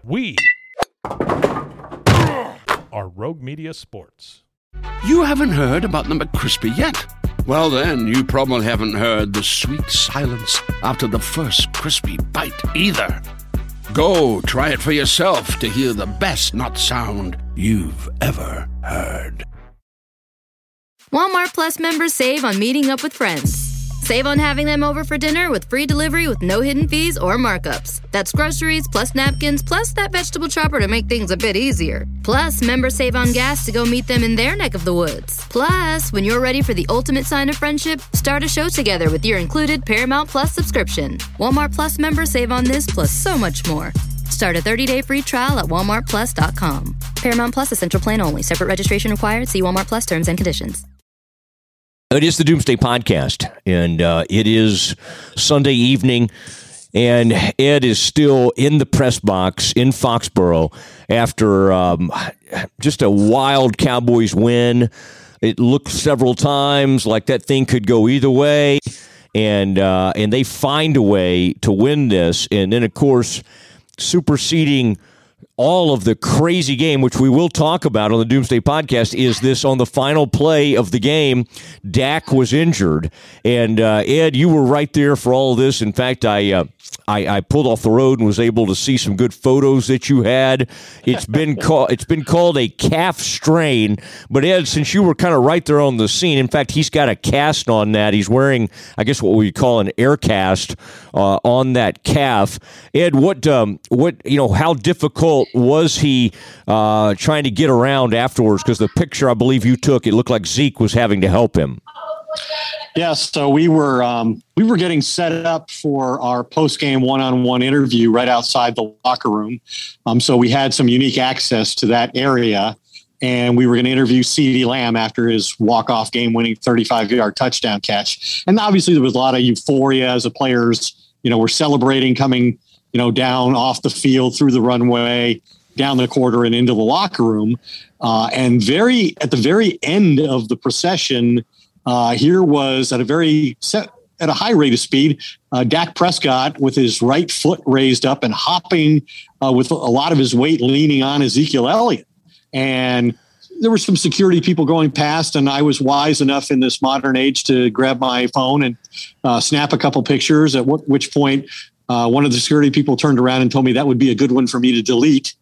We are Rogue Media Sports. You haven't heard about the McCrispy yet? Well, then, you probably haven't heard the sweet silence after the first crispy bite either. Go try it for yourself to hear the best nut sound you've ever heard. Walmart Plus members save on meeting up with friends. Save on having them over for dinner with free delivery with no hidden fees or markups. That's groceries, plus napkins, plus that vegetable chopper to make things a bit easier. Plus, members save on gas to go meet them in their neck of the woods. Plus, when you're ready for the ultimate sign of friendship, start a show together with your included Paramount Plus subscription. Walmart Plus members save on this plus so much more. Start a 30-day free trial at walmartplus.com. Paramount Plus Essential Plan only. Separate registration required. See Walmart Plus terms and conditions. It is the Doomsday Podcast, and it is Sunday evening, and Ed is still in the press box in Foxborough after just a wild Cowboys win. It looked several times like that thing could go either way, and they find a way to win this, and then, of course, superseding all of the crazy game, which we will talk about on the Doomsday Podcast, is this on the final play of the game, Dak was injured. And, Ed, you were right there for all of this. In fact, I pulled off the road and was able to see some good photos that you had. It's been called a calf strain. But, Ed, since you were kind of right there on the scene, in fact, he's got a cast on that. He's wearing, I guess, what we call an air cast on that calf. Ed, how difficult was he trying to get around afterwards? Because the picture I believe you took, it looked like Zeke was having to help him. Yeah, so we were getting set up for our post-game one-on-one interview right outside the locker room. So we had some unique access to that area, and we were going to interview CeeDee Lamb after his walk-off game-winning 35-yard touchdown catch. And obviously there was a lot of euphoria as the players, were celebrating coming, down off the field, through the runway, down the quarter and into the locker room. And at the very end of the procession, here was at a high rate of speed, Dak Prescott with his right foot raised up and hopping with a lot of his weight leaning on Ezekiel Elliott. And there were some security people going past, and I was wise enough in this modern age to grab my phone and snap a couple pictures, at which point one of the security people turned around and told me that would be a good one for me to delete.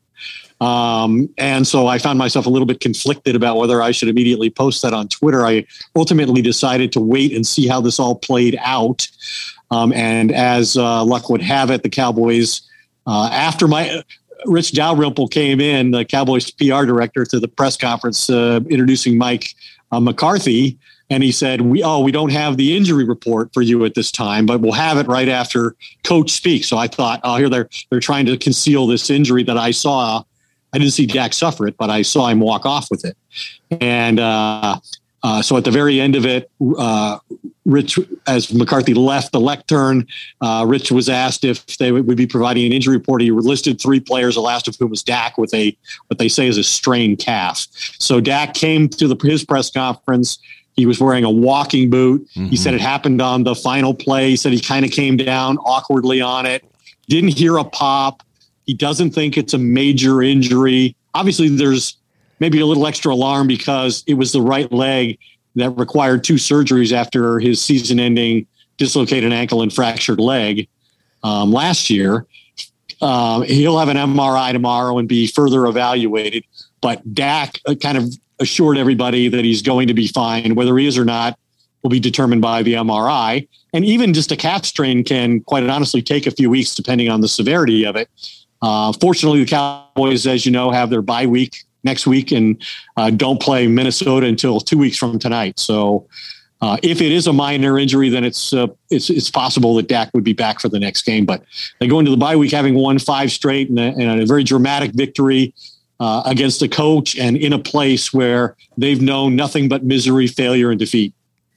And so I found myself a little bit conflicted about whether I should immediately post that on Twitter. I ultimately decided to wait and see how this all played out. And as luck would have it, the Cowboys, after Rich Dalrymple came in, the Cowboys PR director, to the press conference introducing Mike McCarthy, and he said, we don't have the injury report for you at this time, but we'll have it right after Coach speaks. So I thought, here they're trying to conceal this injury that I saw. I didn't see Dak suffer it, but I saw him walk off with it. And so at the very end of it, Rich, as McCarthy left the lectern, Rich was asked if they would be providing an injury report. He listed 3 players, the last of whom was Dak with what they say is a strained calf. So Dak came to his press conference. He was wearing a walking boot. Mm-hmm. He said it happened on the final play. He said he kind of came down awkwardly on it, didn't hear a pop. He doesn't think it's a major injury. Obviously, there's maybe a little extra alarm because it was the right leg that required 2 surgeries after his season-ending dislocated ankle and fractured leg last year. He'll have an MRI tomorrow and be further evaluated. But Dak kind of assured everybody that he's going to be fine. Whether he is or not will be determined by the MRI. And even just a calf strain can, quite honestly, take a few weeks depending on the severity of it. Fortunately, the Cowboys, as you know, have their bye week next week and don't play Minnesota until 2 weeks from tonight. So if it is a minor injury, then it's possible that Dak would be back for the next game. But they go into the bye week having won 5 straight and a very dramatic victory against a coach and in a place where they've known nothing but misery, failure, and defeat.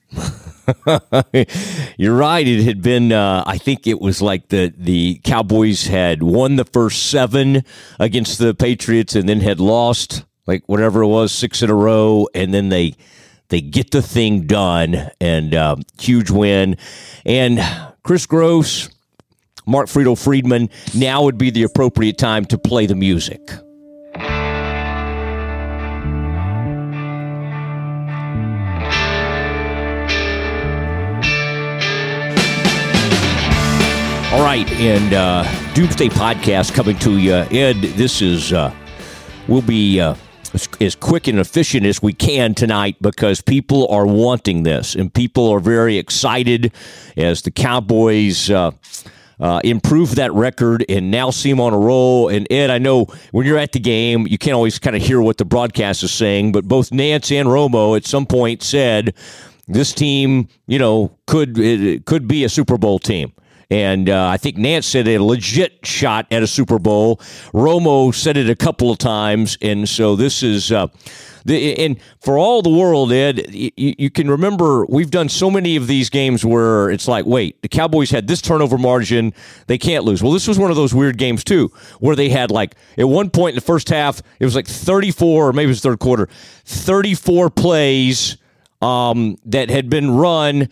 You're right. It had been, I think it was like the Cowboys had won the first 7 against the Patriots and then had lost like whatever it was, 6 in a row. And then they get the thing done and huge win. And Chris Gross, Mark Friedel-Friedman, now would be the appropriate time to play the music. All right, and Doomsday Podcast coming to you. Ed, this is, we'll be as quick and efficient as we can tonight because people are wanting this, and people are very excited as the Cowboys improve that record and now seem on a roll. And Ed, I know when you're at the game, you can't always kind of hear what the broadcast is saying, but both Nance and Romo at some point said this team, could be a Super Bowl team. And I think Nance said a legit shot at a Super Bowl. Romo said it a couple of times. And so this is, and for all the world, Ed, you can remember we've done so many of these games where it's like, wait, the Cowboys had this turnover margin. They can't lose. Well, this was one of those weird games, too, where they had at one point in the first half, it was 34, or maybe it was third quarter, 34 plays that had been run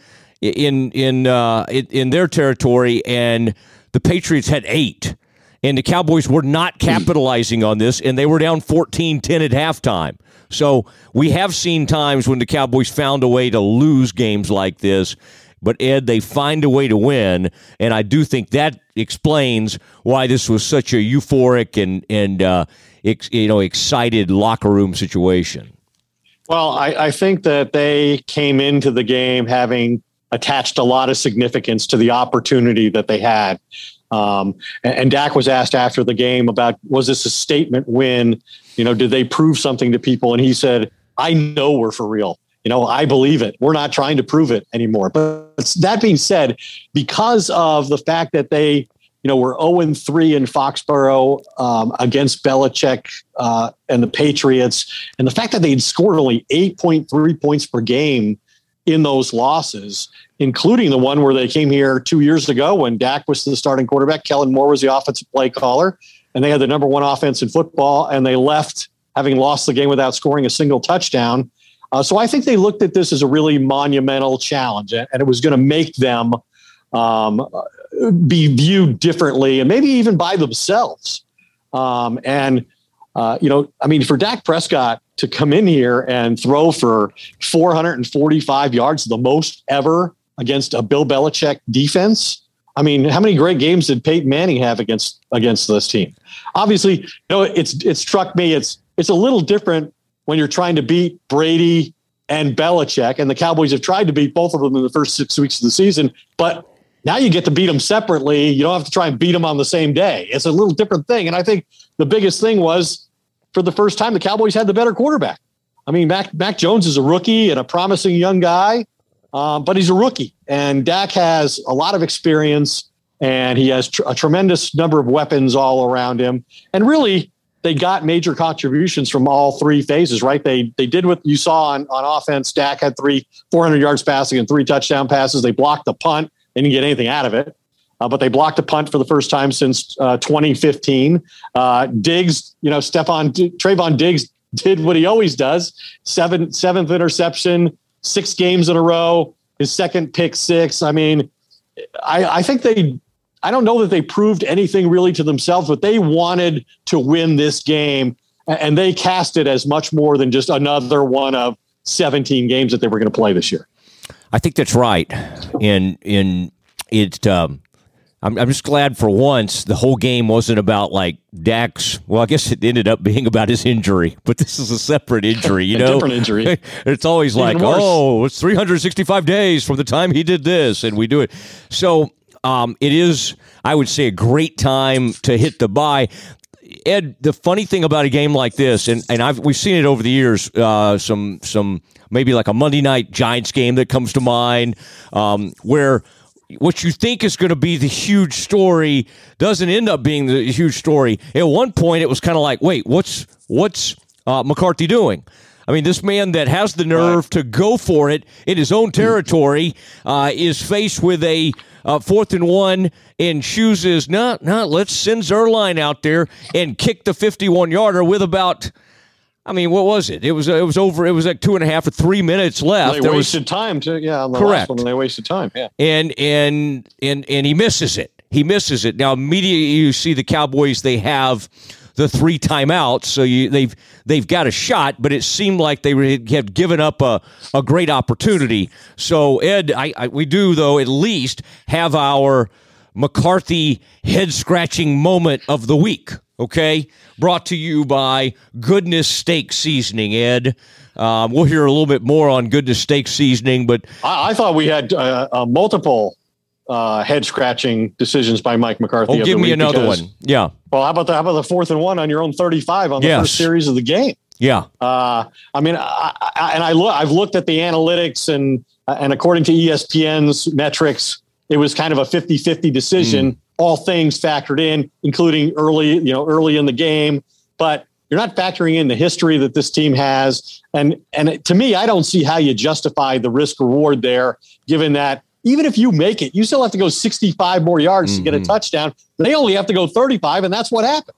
in their territory, and the Patriots had 8. And the Cowboys were not capitalizing on this, and they were down 14-10 at halftime. So we have seen times when the Cowboys found a way to lose games like this, but, Ed, they find a way to win, and I do think that explains why this was such a euphoric and excited locker room situation. Well, I think that they came into the game having attached a lot of significance to the opportunity that they had. And Dak was asked after the game about, was this a statement win? Did they prove something to people? And he said, I know we're for real. I believe it. We're not trying to prove it anymore. But that being said, because of the fact that they, were 0-3 in Foxborough against Belichick and the Patriots, and the fact that they'd scored only 8.3 points per game in those losses, including the one where they came here 2 years ago when Dak was the starting quarterback, Kellen Moore was the offensive play caller, and they had the number one offense in football, and they left having lost the game without scoring a single touchdown. So I think they looked at this as a really monumental challenge, and it was going to make them be viewed differently and maybe even by themselves. For Dak Prescott to come in here and throw for 445 yards, the most ever against a Bill Belichick defense. How many great games did Peyton Manning have against this team? Obviously, it struck me. It's a little different when you're trying to beat Brady and Belichick, and the Cowboys have tried to beat both of them in the first 6 weeks of the season, but now you get to beat them separately. You don't have to try and beat them on the same day. It's a little different thing. And I think the biggest thing was, for the first time, the Cowboys had the better quarterback. Mac Jones is a rookie and a promising young guy, but he's a rookie. And Dak has a lot of experience, and he has a tremendous number of weapons all around him. And really, they got major contributions from all three phases, right? They did what you saw on offense. Dak had 400 yards passing and 3 touchdown passes. They blocked the punt. They didn't get anything out of it. But they blocked a punt for the first time since 2015. Diggs, Trayvon Diggs did what he always does. Seventh interception, 6 games in a row, his second pick six. I think I don't know that they proved anything really to themselves, but they wanted to win this game, and they cast it as much more than just another one of 17 games that they were going to play this year. I think that's right. And it, I'm just glad for once the whole game wasn't about Dak's. Well, I guess it ended up being about his injury, but this is a separate injury, a different injury. It's always it's 365 days from the time he did this, and we do it. So it is, I would say, a great time to hit the bye. Ed, the funny thing about a game like this, and we've seen it over the years, some maybe like a Monday night Giants game that comes to mind, where what you think is going to be the huge story doesn't end up being the huge story. At one point, it was kind of like, wait, what's McCarthy doing? This man that has the nerve to go for it in his own territory is faced with a 4th and 1 and chooses, let's send Zuerlein out there and kick the 51-yarder with about, what was it? It was over. It was like 2.5 or 3 minutes left. They wasted time on the correct. Last one, they wasted time. Yeah. And he misses it. he misses it. Now, immediately you see the Cowboys, they have the 3 timeouts, so they've got a shot, but it seemed like they had given up a great opportunity. So, Ed, we do, though, at least have our McCarthy head-scratching moment of the week, okay? Brought to you by Goodness Steak Seasoning, Ed. We'll hear a little bit more on Goodness Steak Seasoning, but I thought we had multiple head-scratching decisions by Mike McCarthy. Oh, give me another one. Yeah. Well, how about the 4th and 1 on your own 35 on the first series of the game? Yeah. I've looked at the analytics and according to ESPN's metrics, it was kind of a 50-50 decision. All things factored in, including early in the game, but you're not factoring in the history that this team has. And to me, I don't see how you justify the risk reward there, given that even if you make it, you still have to go 65 more yards to get a touchdown. They only have to go 35, and that's what happened.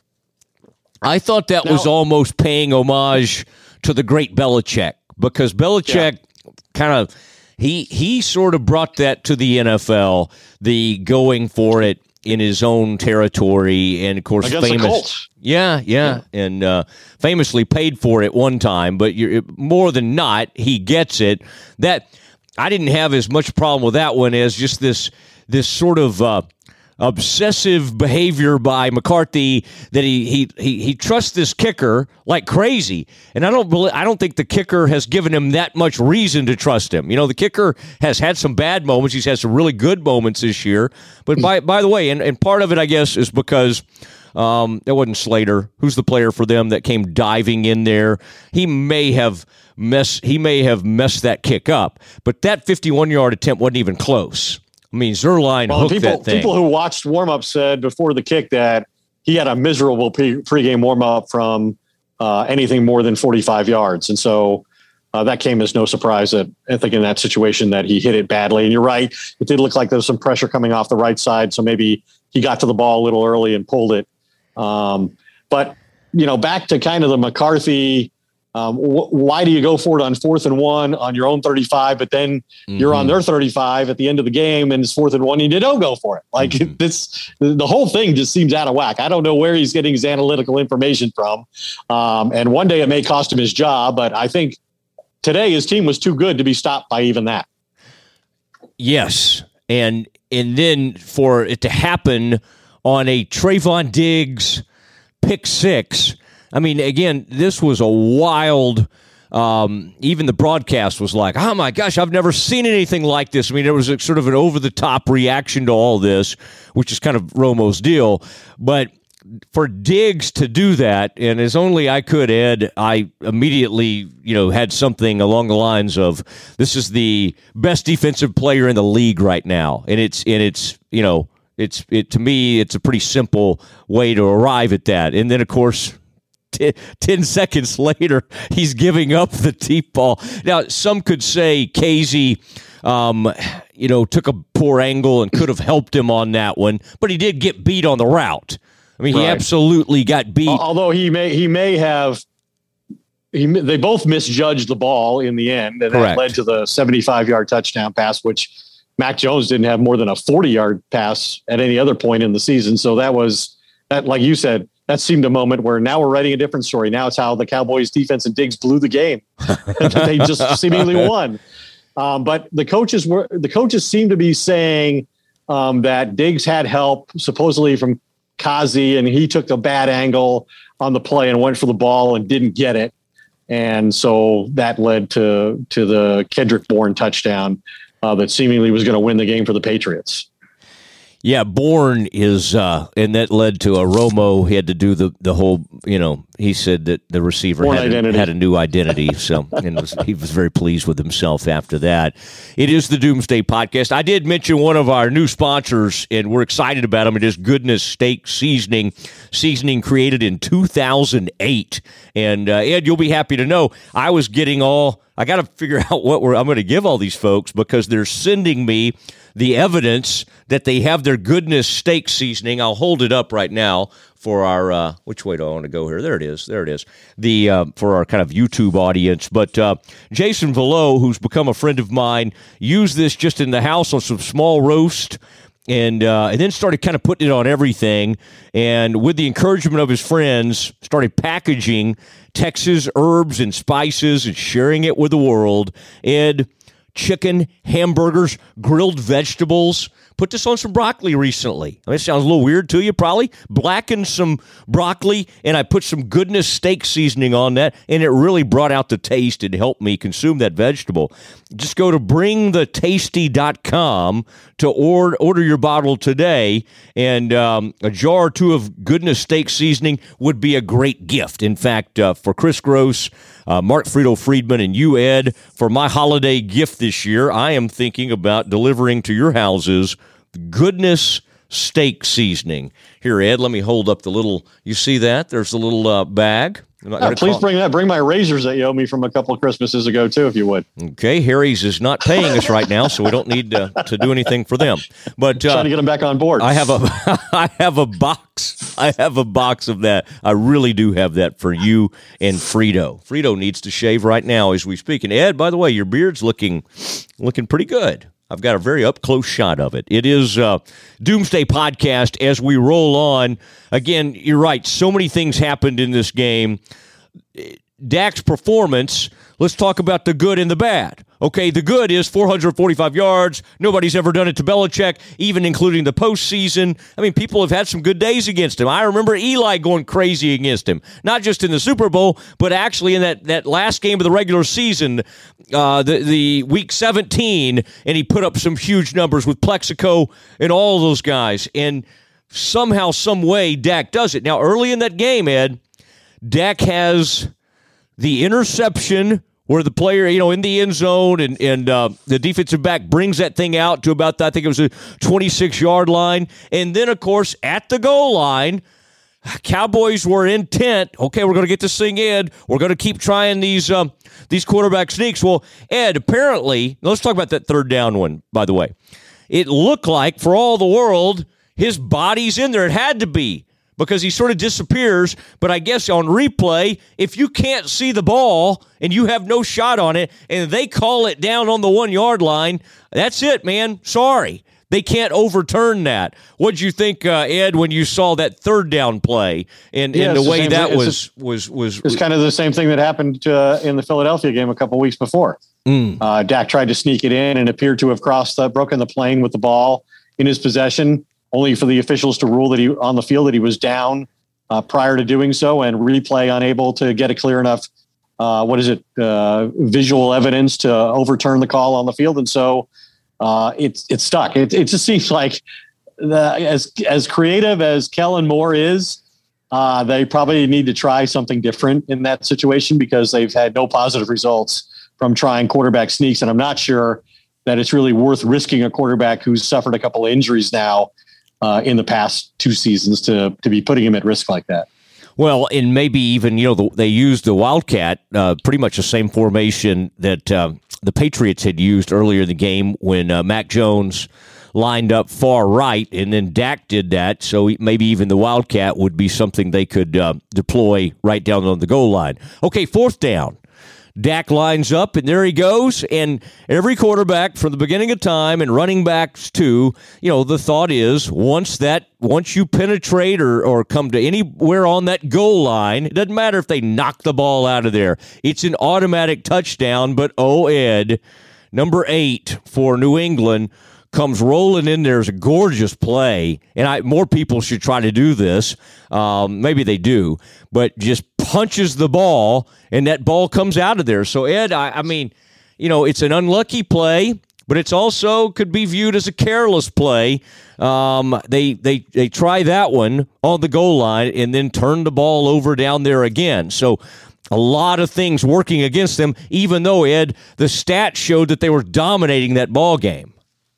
I thought that was almost paying homage to the great Belichick, because Belichick kind of he sort of brought that to the NFL, the going for it in his own territory, and of course, against the Colts. Yeah, and famously paid for it one time, but more than not, he gets it. That I didn't have as much problem with that one as just this sort of obsessive behavior by McCarthy that he trusts this kicker like crazy, and I don't think the kicker has given him that much reason to trust him. You know, the kicker has had some bad moments. He's had some really good moments this year, but by the way, and part of it, I guess, is because that wasn't Slater, who's the player for them that came diving in there. He may have messed that kick up, but that 51-yard attempt wasn't even close. I mean, Zuerlein hooked that thing. People who watched warm-up said before the kick that he had a miserable pregame warm-up from anything more than 45 yards. And so that came as no surprise that I think in that situation that he hit it badly. And you're right, it did look like there was some pressure coming off the right side, so maybe he got to the ball a little early and pulled it. But, back to kind of the McCarthy, why do you go for it on 4th and 1 on your own 35, but then you're on their 35 at the end of the game and it's 4th and 1 and you don't go for it? Like the whole thing just seems out of whack. I don't know where he's getting his analytical information from. And one day it may cost him his job, but I think today his team was too good to be stopped by even that. Yes. And then for it to happen on a Trayvon Diggs pick six, I mean, again, this was a wild, even the broadcast was like, oh my gosh, I've never seen anything like this. I mean, there was sort of an over-the-top reaction to all this, which is kind of Romo's deal. But for Diggs to do that, and as only I could, Ed, I immediately, had something along the lines of, this is the best defensive player in the league right now. And it's to me, it's a pretty simple way to arrive at that. And then, of course, 10 seconds later, he's giving up the deep ball. Now, some could say Casey, took a poor angle and could have helped him on that one, but he did get beat on the route. I mean, he absolutely got beat. Although they both misjudged the ball in the end, and that led to the 75-yard touchdown pass, which Mac Jones didn't have more than a 40-yard pass at any other point in the season. So that, like you said, that seemed a moment where now we're writing a different story. Now it's how the Cowboys defense and Diggs blew the game. They just seemingly won. But the coaches seem to be saying that Diggs had help supposedly from Kazi, and he took a bad angle on the play and went for the ball and didn't get it. And so that led to the Kendrick Bourne touchdown that seemingly was going to win the game for the Patriots. Yeah, Bourne is, and that led to a Romo. He had to do the whole, he said that the receiver had a new identity. So he was very pleased with himself after that. It is the Doomsday Podcast. I did mention one of our new sponsors, and we're excited about them. It is Goodness Steak Seasoning created in 2008. And Ed, you'll be happy to know I got to figure out what I'm going to give all these folks, because they're sending me the evidence that they have their Goodness Steak Seasoning. I'll hold it up right now for our, which way do I want to go here? There it is. For our kind of YouTube audience. But Jason Velo, who's become a friend of mine, used this just in the house on some small roast and then started kind of putting it on everything. And with the encouragement of his friends, started packaging Texas herbs and spices and sharing it with the world. Ed, chicken, hamburgers, grilled vegetables. Put this on some broccoli recently. That sounds a little weird to you, probably. Blackened some broccoli, and I put some Goodness steak seasoning on that, and it really brought out the taste and helped me consume that vegetable. Just go to bringthetasty.com to order your bottle today, and a jar or two of Goodness steak seasoning would be a great gift. In fact, for Chris Gross, Mark Friedman, and you, Ed, for my holiday gift this year, I am thinking about delivering to your houses Goodness steak seasoning. Here, Ed, let me hold up the little, you see that? There's a little bag. Please bring that. Bring my razors that you owe me from a couple of Christmases ago, too, if you would. Okay, Harry's is not paying us right now, so we don't need to do anything for them. But trying to get them back on board. I have a box. I have a box of that. I really do have that for you and Frito. Frito needs to shave right now as we speak. And Ed, by the way, your beard's looking pretty good. I've got a very up-close shot of it. It is Doomsday Podcast as we roll on. Again, you're right. So many things happened in this game. Dak's performance, let's talk about the good and the bad. Okay, the good is 445 yards. Nobody's ever done it to Belichick, even including the postseason. I mean, people have had some good days against him. I remember Eli going crazy against him, not just in the Super Bowl, but actually in that last game of the regular season, the week 17, and he put up some huge numbers with Plexico and all those guys. And somehow, some way, Dak does it. Now, early in that game, Ed, Dak has the interception where the player, in the end zone and the defensive back brings that thing out to about, I think it was a 26-yard line. And then, of course, at the goal line, Cowboys were intent. Okay, we're going to get this thing in. We're going to keep trying these quarterback sneaks. Well, Ed, apparently, let's talk about that third down one, by the way. It looked like, for all the world, his body's in there. It had to be, because he sort of disappears. But I guess on replay, if you can't see the ball and you have no shot on it and they call it down on the 1 yard line, that's it, man. Sorry. They can't overturn that. What'd you think, Ed, when you saw that third down play and the way that was? It's kind of the same thing that happened in the Philadelphia game a couple weeks before. Dak tried to sneak it in and appeared to have broken the plane with the ball in his possession, only for the officials to rule that he on the field that he was down prior to doing so, and replay unable to get a clear enough visual evidence to overturn the call on the field, and so it's stuck. It just seems like as creative as Kellen Moore is, they probably need to try something different in that situation, because they've had no positive results from trying quarterback sneaks, and I'm not sure that it's really worth risking a quarterback who's suffered a couple of injuries now in the past 2 seasons to be putting him at risk like that. Well, and maybe even, they used the Wildcat, pretty much the same formation that the Patriots had used earlier in the game when Mac Jones lined up far right, and then Dak did that. So maybe even the Wildcat would be something they could deploy right down on the goal line. Okay, fourth down. Dak lines up, and there he goes. And every quarterback from the beginning of time, and running backs too, the thought is once you penetrate or come to anywhere on that goal line, it doesn't matter if they knock the ball out of there. It's an automatic touchdown. But, Ed, number 8 for New England comes rolling in. There's a gorgeous play, and more people should try to do this. Maybe they do, but just punches the ball, and that ball comes out of there. So, Ed, I mean, it's an unlucky play, but it's also could be viewed as a careless play. They try that one on the goal line and then turn the ball over down there again. So a lot of things working against them, even though, Ed, the stats showed that they were dominating that ball game.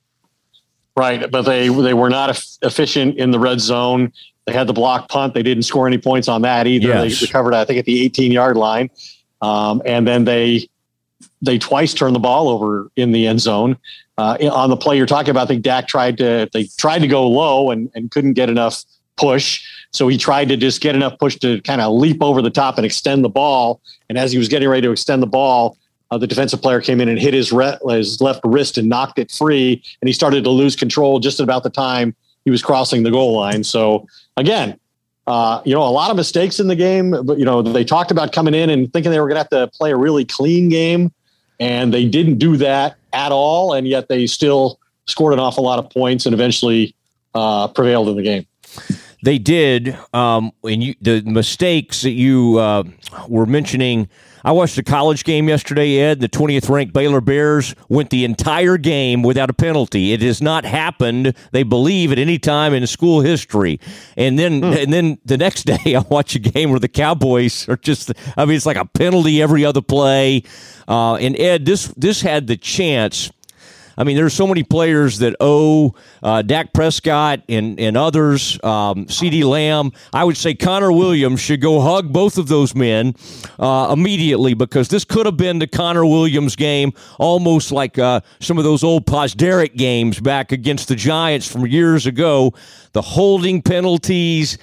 Right, but they were not efficient in the red zone. They had the block punt. They didn't score any points on that either. Yes. They recovered, I think, at the 18-yard line. And then they twice turned the ball over in the end zone. On the play you're talking about, I think Dak tried to go low and couldn't get enough push. So he tried to just get enough push to kind of leap over the top and extend the ball. And as he was getting ready to extend the ball, the defensive player came in and hit his left wrist and knocked it free, and he started to lose control just about the time he was crossing the goal line. So again, a lot of mistakes in the game, but they talked about coming in and thinking they were going to have to play a really clean game, and they didn't do that at all. And yet they still scored an awful lot of points and eventually prevailed in the game. They did. And the mistakes that you were mentioning, I watched a college game yesterday, Ed. The 20th ranked Baylor Bears went the entire game without a penalty. It has not happened, they believe, at any time in school history. And then the next day, I watch a game where the Cowboys are it's like a penalty every other play. And Ed, this had the chance. I mean, there's so many players that owe Dak Prescott and others, CeeDee Lamb. I would say Connor Williams should go hug both of those men immediately, because this could have been the Connor Williams game, almost like some of those old Posderic games back against the Giants from years ago. The holding penalties,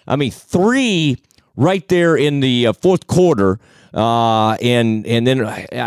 3 right there in the fourth quarter. And then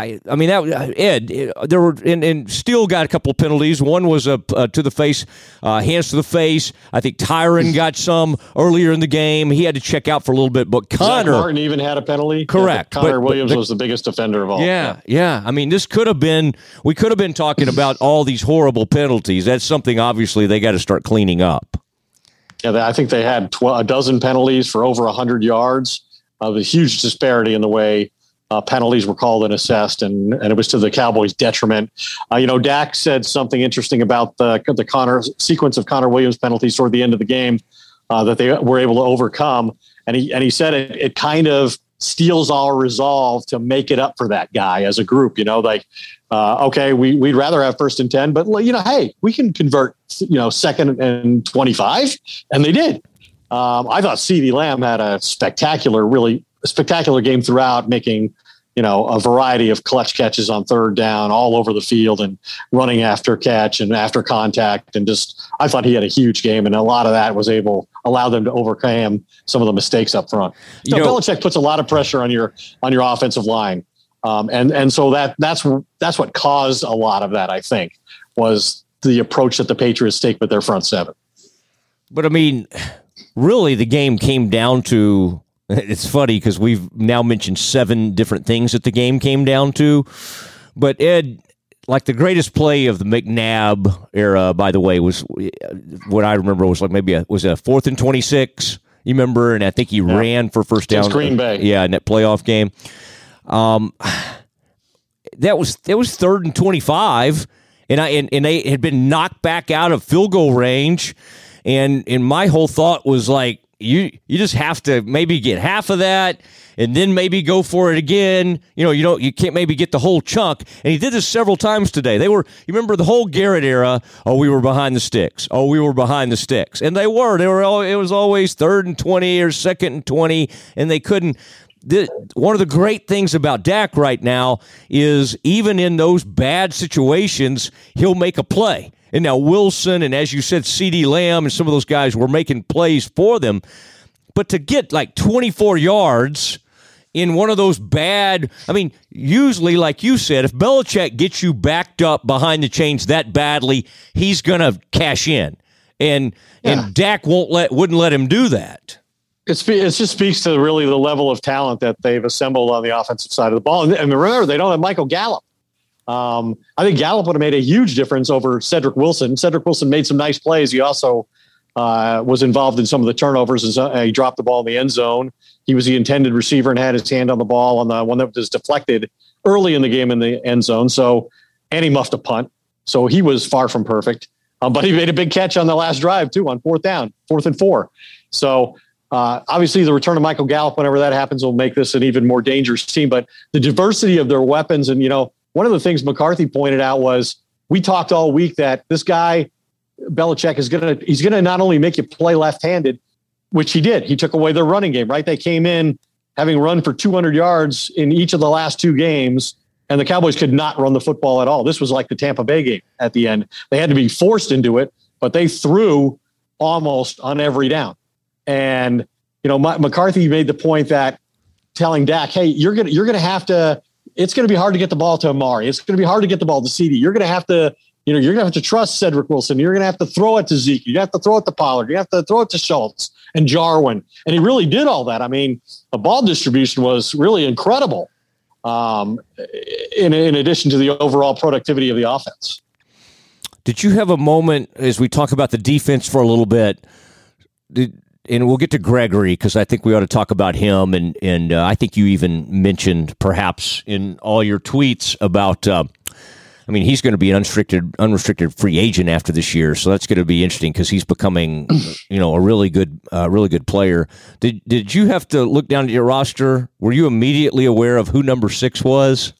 Ed, there were and Steele got a couple of penalties. One was to the face, hands to the face. I think Tyron got some earlier in the game. He had to check out for a little bit, but Connor Zach Martin even had a penalty. Correct. Yeah, Connor Williams was the biggest offender of all. Yeah. This could have been. We could have been talking about all these horrible penalties. That's something obviously they got to start cleaning up. Yeah, I think they had a dozen penalties for over 100 yards. The huge disparity in the way penalties were called and assessed, and it was to the Cowboys' detriment. Dak said something interesting about the Connor sequence of Connor Williams penalties toward the end of the game that they were able to overcome, and he said it kind of steals our resolve to make it up for that guy as a group. Okay, we'd rather have 1st and 10, but hey, we can convert 2nd and 25, and they did. I thought CeeDee Lamb had a really spectacular game throughout, making, a variety of clutch catches on 3rd down all over the field and running after catch and after contact. And I thought he had a huge game, and a lot of that allow them to overcome some of the mistakes up front. Belichick puts a lot of pressure on your offensive line. And so that's what caused a lot of that, I think, was the approach that the Patriots take with their front seven. But really, the game came down to, it's funny because we've now mentioned 7 different things that the game came down to. But, Ed, like the greatest play of the McNabb era, by the way, was what I remember was like maybe was a 4th and 26, you remember? And I think he ran for first down. Against Green Bay. Yeah, in that playoff game. That was 3rd and 25, and they had been knocked back out of field goal range. And my whole thought was like, you just have to maybe get half of that and then maybe go for it again. You can't maybe get the whole chunk. And he did this several times today. You remember the whole Garrett era. Oh, we were behind the sticks. Oh, we were behind the sticks. And they were. It was always 3rd and 20 or 2nd and 20, and they couldn't. One of the great things about Dak right now is even in those bad situations, he'll make a play. And now Wilson and, as you said, CeeDee Lamb and some of those guys were making plays for them. But to get like 24 yards in one of those bad, usually, like you said, if Belichick gets you backed up behind the chains that badly, he's going to cash in. And Dak wouldn't let him do that. It just speaks to really the level of talent that they've assembled on the offensive side of the ball. And remember, they don't have Michael Gallup. I think Gallup would have made a huge difference over Cedric Wilson. Cedric Wilson made some nice plays. He also was involved in some of the turnovers. And he dropped the ball in the end zone. He was the intended receiver and had his hand on the ball on the one that was deflected early in the game in the end zone. And he muffed a punt. So he was far from perfect. But he made a big catch on the last drive too, on 4th down, 4th and 4. So obviously the return of Michael Gallup, whenever that happens, will make this an even more dangerous team. But the diversity of their weapons, and one of the things McCarthy pointed out was we talked all week that this guy Belichick he's gonna not only make you play left-handed, which he did. He took away their running game. Right, they came in having run for 200 yards in each of the last 2 games, and the Cowboys could not run the football at all. This was like the Tampa Bay game at the end. They had to be forced into it, but they threw almost on every down. And McCarthy made the point that telling Dak, hey, you're gonna have to it's going to be hard to get the ball to Amari. It's going to be hard to get the ball to CD. You're going to have to, you're going to have to trust Cedric Wilson. You're going to have to throw it to Zeke. You have to throw it to Pollard. You have to throw it to Schultz and Jarwin. And he really did all that. I mean, the ball distribution was really incredible. In addition to the overall productivity of the offense. Did you have a moment as we talk about the defense for a little bit? And we'll get to Gregory because I think we ought to talk about him. And I think you even mentioned perhaps in all your tweets about, he's going to be an unrestricted free agent after this year. So that's going to be interesting because he's becoming, a really good player. Did you have to look down at your roster? Were you immediately aware of who number 6 was?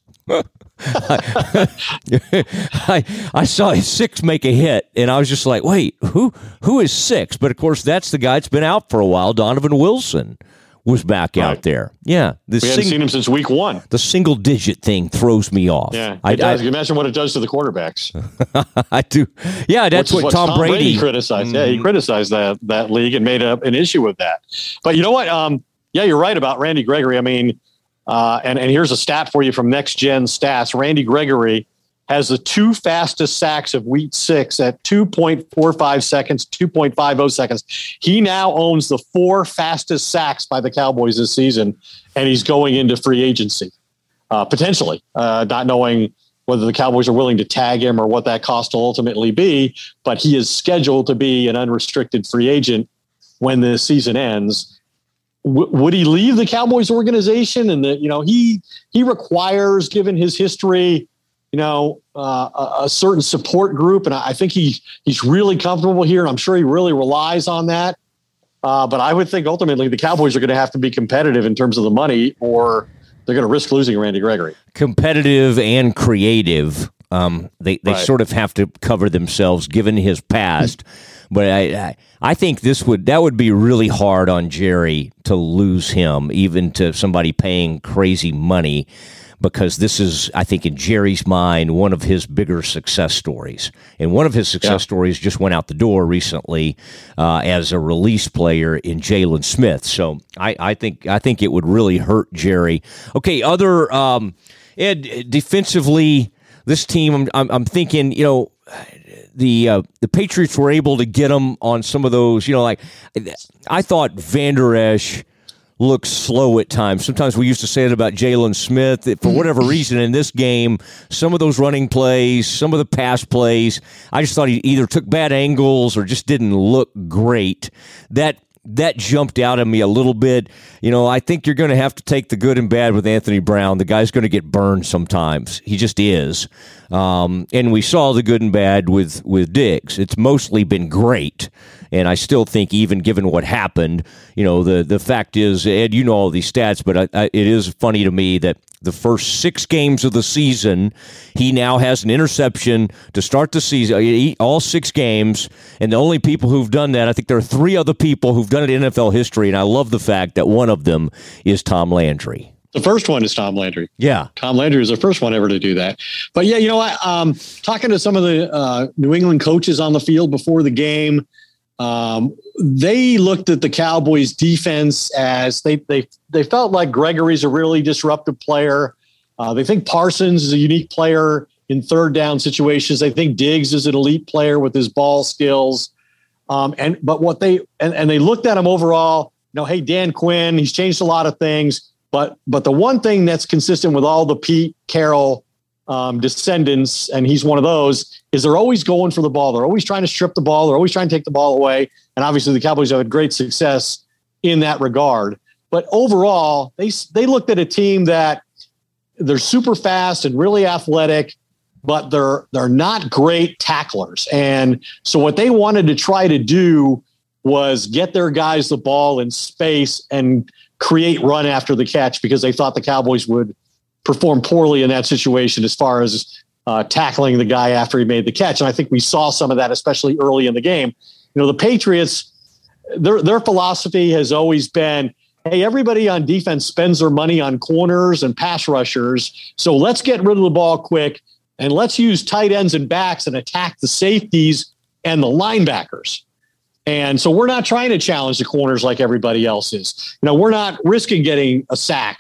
I saw 6 make a hit, and I was just like, wait, who is 6? But, of course, that's the guy that's been out for a while. Donovan Wilson was back out there. Yeah. We hadn't seen him since week 1. The single-digit thing throws me off. Yeah, it does. You imagine what it does to the quarterbacks. I do. Yeah, that's what Tom Brady criticized. Mm-hmm. Yeah, he criticized that league and made an issue with that. But you know what? Yeah, you're right about Randy Gregory. I mean, and here's a stat for you from Next Gen Stats. Randy Gregory has the 2 fastest sacks of week 6 at 2.45 seconds, 2.50 seconds. He now owns the 4 fastest sacks by the Cowboys this season, and he's going into free agency, potentially, not knowing whether the Cowboys are willing to tag him or what that cost will ultimately be, but he is scheduled to be an unrestricted free agent when the season ends. Would he leave the Cowboys organization? And he requires, given his history, a certain support group. And I think he's really comfortable here. And I'm sure he really relies on that. But I would think ultimately the Cowboys are going to have to be competitive in terms of the money, or they're going to risk losing Randy Gregory. Competitive and creative. They sort of have to cover themselves given his past. But I think that would be really hard on Jerry to lose him, even to somebody paying crazy money, because this is, I think, in Jerry's mind, one of his bigger success stories. And one of his success stories just went out the door recently as a release player in Jalen Smith. So I think it would really hurt Jerry. Okay, Ed, defensively, this team, I'm thinking, the Patriots were able to get them on some of those, I thought Vander Esch looked slow at times. Sometimes we used to say it about Jalen Smith. For whatever reason in this game, some of those running plays, some of the pass plays, I just thought he either took bad angles or just didn't look great. That jumped out at me a little bit. I think you're going to have to take the good and bad with Anthony Brown. The guy's going to get burned sometimes. He just is. And we saw the good and bad with Diggs. It's mostly been great. And I still think, even given what happened, the fact is, Ed, you know all these stats, but it is funny to me that the first 6 games of the season, he now has an interception to start the season, all 6 games, and the only people who've done that, I think there are 3 other people who've done it in NFL history, and I love the fact that one of them is Tom Landry. The first one is Tom Landry. Yeah. Tom Landry was the first one ever to do that. But yeah, talking to some of the New England coaches on the field before the game, they looked at the Cowboys defense as they felt like Gregory's a really disruptive player. They think Parsons is a unique player in third down situations. They think Diggs is an elite player with his ball skills. But what they looked at him overall, hey, Dan Quinn, he's changed a lot of things, but the one thing that's consistent with all the Pete Carroll descendants, and he's one of those, is they're always going for the ball. They're always trying to strip the ball. They're always trying to take the ball away. And obviously the Cowboys have had great success in that regard. But overall, they looked at a team that they're super fast and really athletic, but they're not great tacklers. And so what they wanted to try to do was get their guys the ball in space and create run after the catch, because they thought the Cowboys would perform poorly in that situation as far as tackling the guy after he made the catch. And I think we saw some of that, especially early in the game. The Patriots, their philosophy has always been, hey, everybody on defense spends their money on corners and pass rushers, so let's get rid of the ball quick and let's use tight ends and backs and attack the safeties and the linebackers. And so we're not trying to challenge the corners like everybody else is. We're not risking getting a sack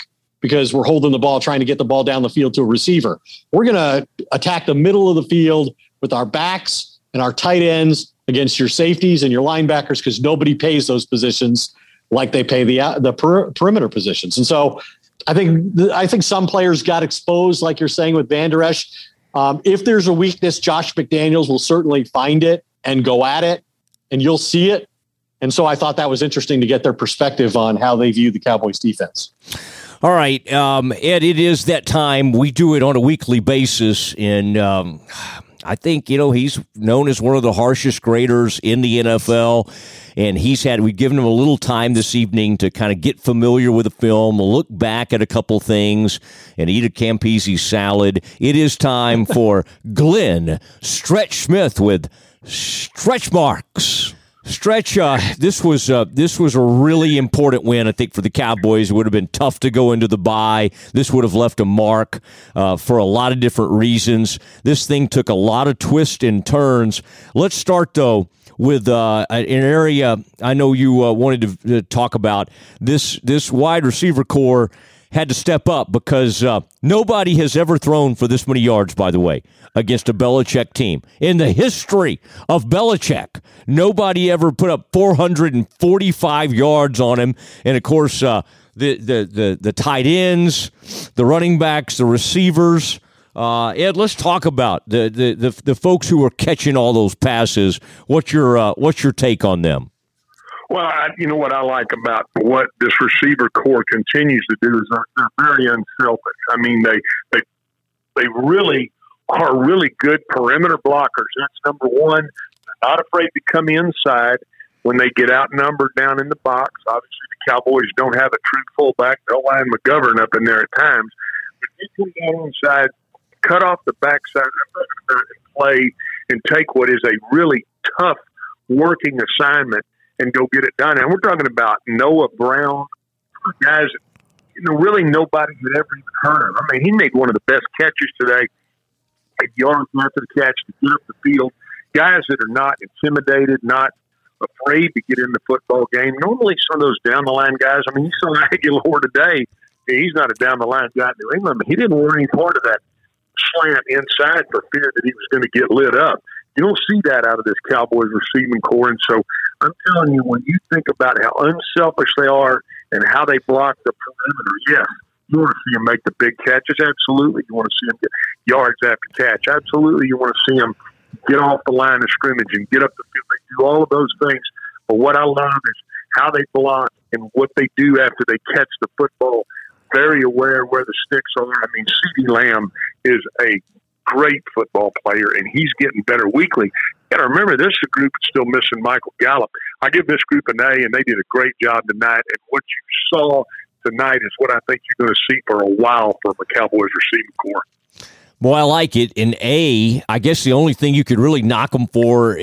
because we're holding the ball, trying to get the ball down the field to a receiver. We're going to attack the middle of the field with our backs and our tight ends against your safeties and your linebackers, because nobody pays those positions like they pay the perimeter positions. And so I think some players got exposed, like you're saying with Van Der Esch. If there's a weakness, Josh McDaniels will certainly find it and go at it, and you'll see it. And so I thought that was interesting to get their perspective on how they view the Cowboys defense. All right, Ed, it is that time. We do it on a weekly basis, and I think, he's known as one of the harshest graders in the NFL, and we've given him a little time this evening to kind of get familiar with the film, look back at a couple things, and eat a Campese salad. It is time for Glenn Stretch Smith with Stretch Marks. Stretch, this was a really important win, I think, for the Cowboys. It would have been tough to go into the bye. This would have left a mark for a lot of different reasons. This thing took a lot of twists and turns. Let's start, though, with an area I know you wanted to talk about. This wide receiver core had to step up because nobody has ever thrown for this many yards, by the way, against a Belichick team. In the history of Belichick, nobody ever put up 445 yards on him. And, of course, the tight ends, the running backs, the receivers. Ed, let's talk about the folks who are catching all those passes. What's your take on them? Well, what I like about what this receiver core continues to do is they're very unselfish. I mean, they really are really good perimeter blockers. That's number one. They're not afraid to come inside when they get outnumbered down in the box. Obviously, the Cowboys don't have a true fullback. They'll line McGovern up in there at times. But you can go inside, cut off the backside and play and take what is a really tough working assignment and go get it done. And we're talking about Noah Brown, guys, really nobody had ever even heard of. I mean, he made one of the best catches today at yards after the catch to get up the field. Guys that are not intimidated, not afraid to get in the football game. Normally some of those down-the-line guys, I mean, you saw Aguilar today. He's not a down-the-line guy in New England, but he didn't want any part of that slant inside for fear that he was going to get lit up. You don't see that out of this Cowboys receiving core. And so I'm telling you, when you think about how unselfish they are and how they block the perimeter, yes, you want to see them make the big catches. Absolutely. You want to see them get yards after catch. Absolutely. You want to see them get off the line of scrimmage and get up the field. They do all of those things. But what I love is how they block and what they do after they catch the football. Very aware where the sticks are. I mean, CeeDee Lamb is a great football player, and he's getting better weekly. You got to remember, this is a group that's still missing Michael Gallup. I give this group an A, and they did a great job tonight. And what you saw tonight is what I think you're going to see for a while from the Cowboys receiving core. Well, I like it. An A, I guess the only thing you could really knock them for,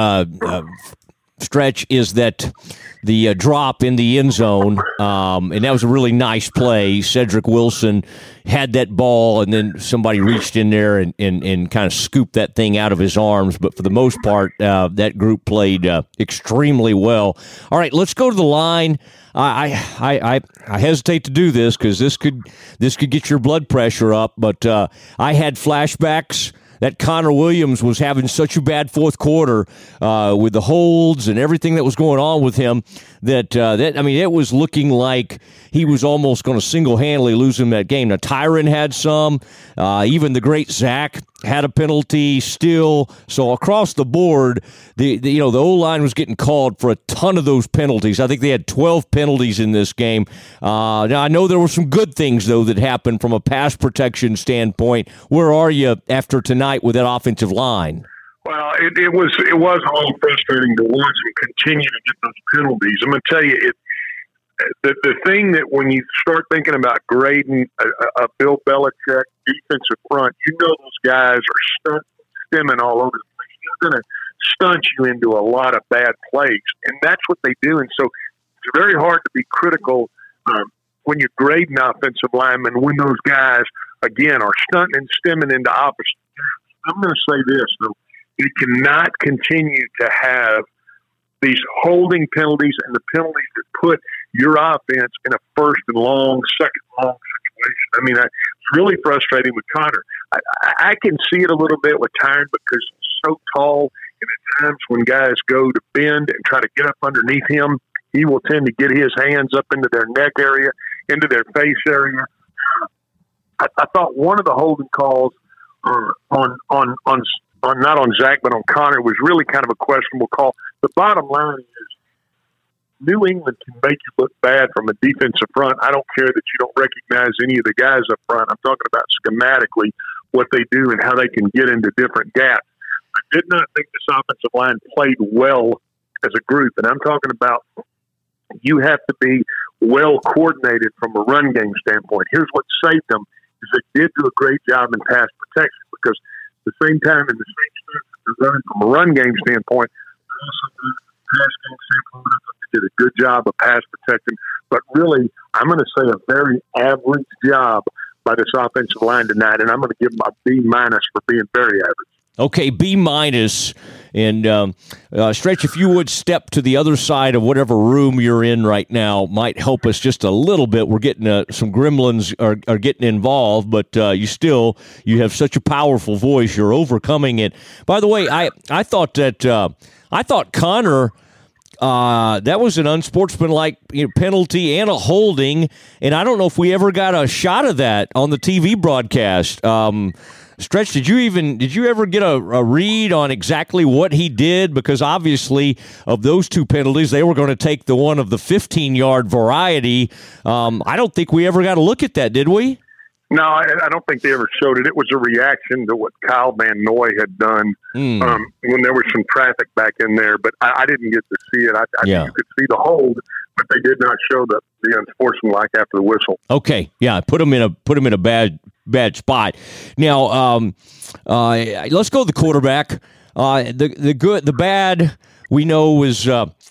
Stretch, is that the drop in the end zone, and that was a really nice play. Cedric Wilson had that ball, and then somebody reached in there and kind of scooped that thing out of his arms. But for the most part, that group played extremely well. All right, let's go to the line. I hesitate to do this because this could get your blood pressure up, but I had flashbacks that Connor Williams was having such a bad fourth quarter with the holds and everything that was going on with him that it was looking like he was almost going to single-handedly lose him that game. Now, Tyron had some. Even the great Zach had a penalty still. So across the board, the O-line was getting called for a ton of those penalties. I think they had 12 penalties in this game. Now, I know there were some good things, though, that happened from a pass protection standpoint. Where are you after tonight with that offensive line? Well, it was a little frustrating to watch and continue to get those penalties. I'm going to tell you, the thing that when you start thinking about grading a Bill Belichick defensive front, those guys are stemming all over the place. They're going to stunt you into a lot of bad plays, and that's what they do. And so it's very hard to be critical when you're grading offensive linemen when those guys, again, are stunting and stemming into opposite. I'm going to say this, though. You cannot continue to have these holding penalties and the penalties that put your offense in a first and long, second and long situation. I mean, it's really frustrating with Connor. I can see it a little bit with Tyron because he's so tall, and at times when guys go to bend and try to get up underneath him, he will tend to get his hands up into their neck area, into their face area. I thought one of the holding calls on not on Zach but on Connor was really kind of a questionable call. The bottom line is New England can make you look bad from a defensive front. I don't care that you don't recognize any of the guys up front. I'm talking about schematically what they do and how they can get into different gaps. I did not think this offensive line played well as a group, and I'm talking about you have to be well coordinated from a run game standpoint. Here's what saved them is they did do a great job in pass protection because at the same time in the same sense that they're running from a run game standpoint, they're also doing pass game standpoint. They did a good job of pass protecting, but really, I'm going to say a very average job by this offensive line tonight, and I'm going to give them a B- for being very average. Okay, B-. And Stretch, if you would step to the other side of whatever room you're in right now, might help us just a little bit. We're getting some gremlins are getting involved, but you have such a powerful voice. You're overcoming it. By the way, I thought Connor. That was an unsportsmanlike penalty and a holding, and I don't know if we ever got a shot of that on the TV broadcast. Stretch, did you ever get a read on exactly what he did? Because obviously of those two penalties, they were going to take the one of the 15-yard variety. I don't think we ever got a look at that, did we? No, I don't think they ever showed it. It was a reaction to what Kyle Van Noy had done when there was some traffic back in there, but I didn't get to see it. I think you could see the hold, but they did not show the unsportsmanlike after the whistle. Okay, yeah, put him in a bad spot. Now, let's go to the quarterback. The bad we know was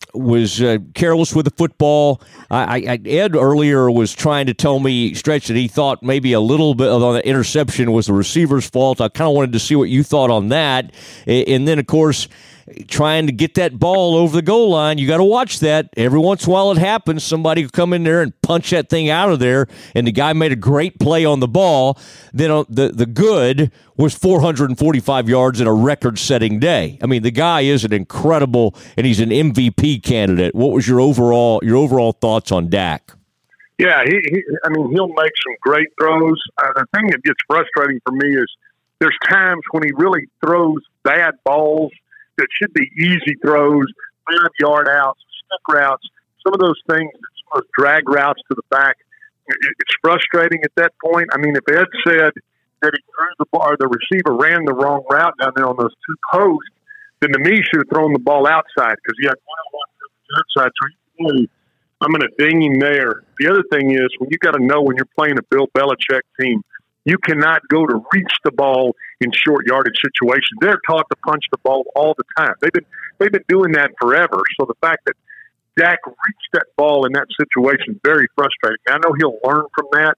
careless with the football. Ed earlier was trying to tell me, Stretch, that he thought maybe a little bit of the interception was the receiver's fault. I kind of wanted to see what you thought on that. And then, of course, trying to get that ball over the goal line, you got to watch that. Every once in a while it happens. Somebody will come in there and punch that thing out of there, and the guy made a great play on the ball. Then the good was 445 yards in a record-setting day. I mean, the guy is an incredible, and he's an MVP candidate. What was your overall thoughts on Dak? Yeah, he'll make some great throws. The thing that gets frustrating for me is there's times when he really throws bad balls that should be easy throws, 5-yard outs, stick routes, some of those things, some of those drag routes to the back. It's frustrating at that point. I mean, if Ed said that he threw the ball, or the receiver ran the wrong route down there on those two posts, then to me, he should have thrown the ball outside because he had one-on-one to the outside. So I'm going to ding him there. The other thing is, when you got to know when you're playing a Bill Belichick team, you cannot go to reach the ball in short yardage situations. They're taught to punch the ball all the time. They've been doing that forever. So the fact that Dak reached that ball in that situation is very frustrating. I know he'll learn from that.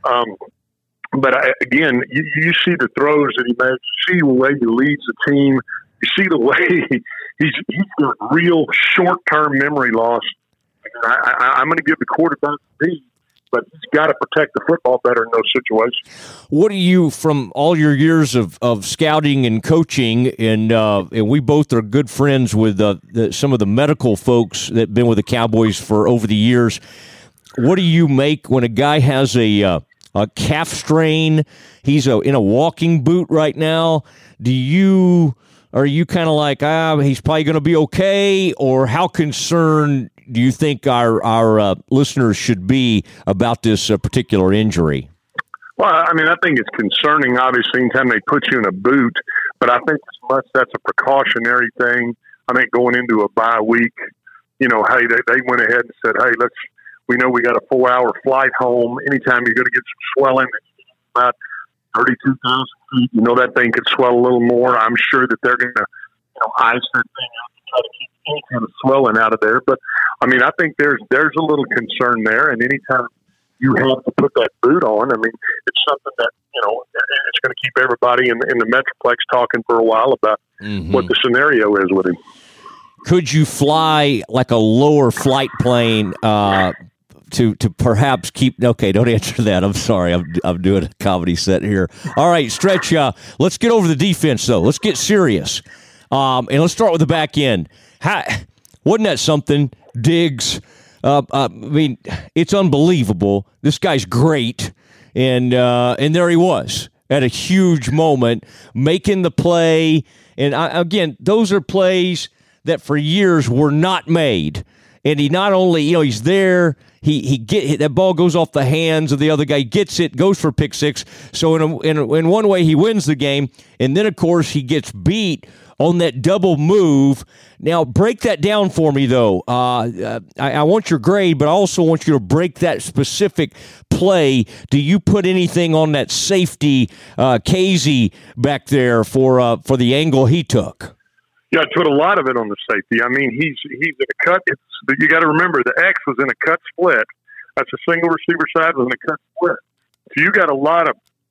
But again, you see the throws that he makes. You see the way he leads the team. You see the way he's got real short-term memory loss. I'm going to give the quarterback B, but he's got to protect the football better in those situations. What do you, from all your years of scouting and coaching, and we both are good friends with some of the medical folks that have been with the Cowboys for over the years, what do you make when a guy has a calf strain? He's in a walking boot right now. Are you kind of like, he's probably going to be okay, or how concerned do you think our listeners should be about this particular injury? Well, I mean, I think it's concerning, obviously, anytime they put you in a boot, but I think as much that's a precautionary thing. I think going into a bye week, hey, they went ahead and said, hey, we know we got a 4-hour flight home. Anytime you're going to get some swelling, about 32,000 feet, that thing could swell a little more. I'm sure that they're going to, ice that thing out to try to keep any kind of swelling out of there. But I mean, I think there's a little concern there. And anytime you have to put that boot on, I mean, it's something that, it's going to keep everybody in the Metroplex talking for a while about what the scenario is with him. Could you fly like a lower flight plane to perhaps keep. Okay, don't answer that. I'm sorry. I'm doing a comedy set here. All right, Stretch. Let's get over the defense though. Let's get serious, and let's start with the back end. Wasn't that something, Diggs? I mean, it's unbelievable. This guy's great, and there he was at a huge moment, making the play. And again, those are plays that for years were not made. And he not only, he's there, that ball goes off the hands of the other guy, gets it, goes for pick six. So in one way, he wins the game. And then, of course, he gets beat on that double move. Now, break that down for me, though. I want your grade, but I also want you to break that specific play. Do you put anything on that safety, Casey, back there for the angle he took? Yeah, I put a lot of it on the safety. I mean, he's in a cut. You got to remember, the X was in a cut split. That's a single receiver side was in a cut split. So you got a lot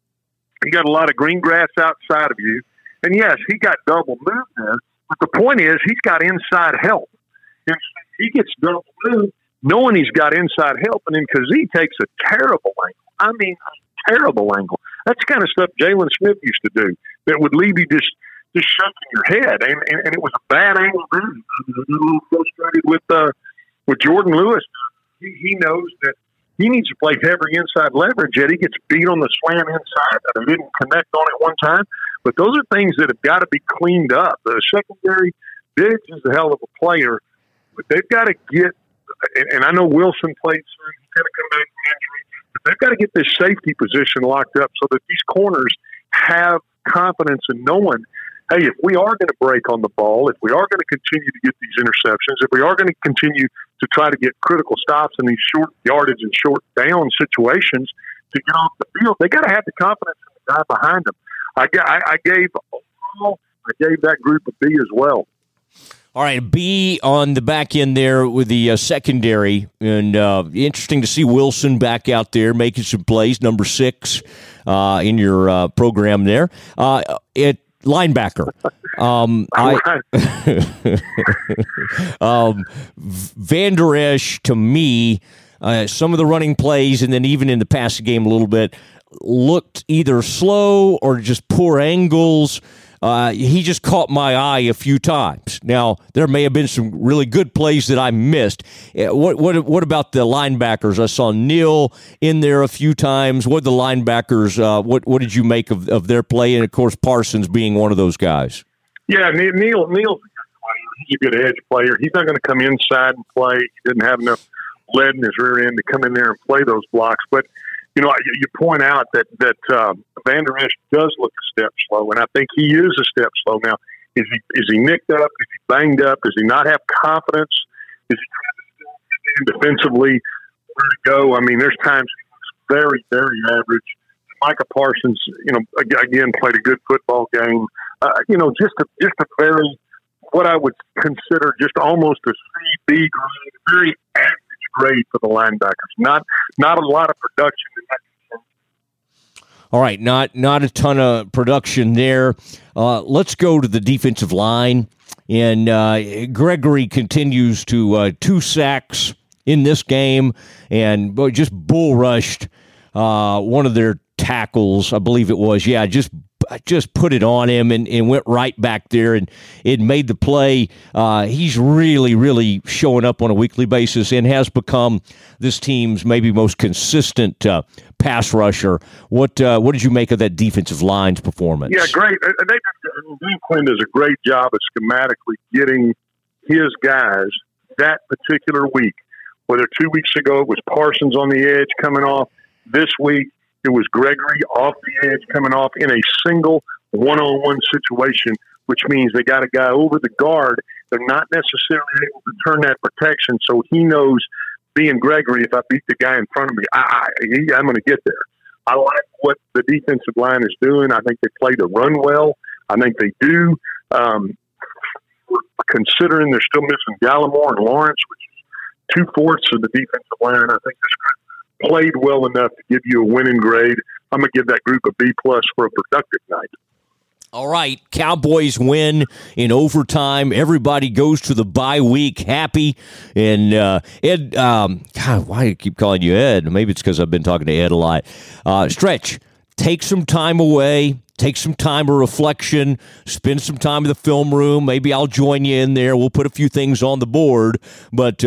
of green grass outside of you. And yes, he got double moved there. But the point is, he's got inside help. And he gets double moved, knowing he's got inside help, and then Kazee takes a terrible angle. I mean, a terrible angle. That's the kind of stuff Jalen Smith used to do that would leave you just shaking your head, and it was a bad angle. I was a little frustrated with Jordan Lewis. He knows that he needs to play heavy inside leverage, yet he gets beat on the slam inside that he didn't connect on it one time. But those are things that have got to be cleaned up. The secondary, Diggs is a hell of a player, but they've got to get, and I know Wilson played through, he's going to come back from injury, but they've got to get this safety position locked up so that these corners have confidence in knowing, hey, if we are going to break on the ball, if we are going to continue to get these interceptions, if we are going to continue to try to get critical stops in these short yardage and short down situations to get off the field, they got to have the confidence in the guy behind them. I gave that group a B as well. All right, B on the back end there with the secondary, and interesting to see Wilson back out there making some plays, number 6 in your program there. At linebacker, Vander Esch, to me, some of the running plays, and then even in the passing game a little bit, looked either slow or just poor angles. He just caught my eye a few times. Now, there may have been some really good plays that I missed. What about the linebackers? I saw Neal in there a few times. What the linebackers, what did you make of their play? And, of course, Parsons being one of those guys. Yeah, Neal's a good player. He's a good edge player. He's not going to come inside and play. He didn't have enough lead in his rear end to come in there and play those blocks. But, you point out that Vander Esch does look a step slow, and I think he is a step slow. Now, is he nicked up? Is he banged up? Does he not have confidence? Is he trying to defensively where to go? I mean, there's times he looks very, very average. Micah Parsons, again, played a good football game. Just a very, what I would consider just almost a C-B grade, very average grade for the linebackers. Not a lot of production in that. All right, not a ton of production there. Let's go to the defensive line, and Gregory continues to 2 sacks in this game, and just bull rushed one of their tackles, I believe it was. Yeah, just put it on him and went right back there, and it made the play. He's really, really showing up on a weekly basis and has become this team's maybe most consistent pass rusher. What did you make of that defensive line's performance? Yeah, great. Dan Quinn does a great job of schematically getting his guys that particular week. Whether 2 weeks ago it was Parsons on the edge coming off, this week it was Gregory off the edge coming off in a single one-on-one situation, which means they got a guy over the guard. They're not necessarily able to turn that protection, so he knows, being Gregory, if I beat the guy in front of me, I'm going to get there. I like what the defensive line is doing. I think they play the run well. I think they do. Considering they're still missing Gallimore and Lawrence, which is 2/4 of the defensive line, I think this group played well enough to give you a winning grade. I'm going to give that group a B+ for a productive night. All right, Cowboys win in overtime. Everybody goes to the bye week happy. And Ed, God, why do I keep calling you Ed? Maybe it's because I've been talking to Ed a lot. Stretch, take some time away. Take some time of reflection, spend some time in the film room. Maybe I'll join you in there. We'll put a few things on the board. But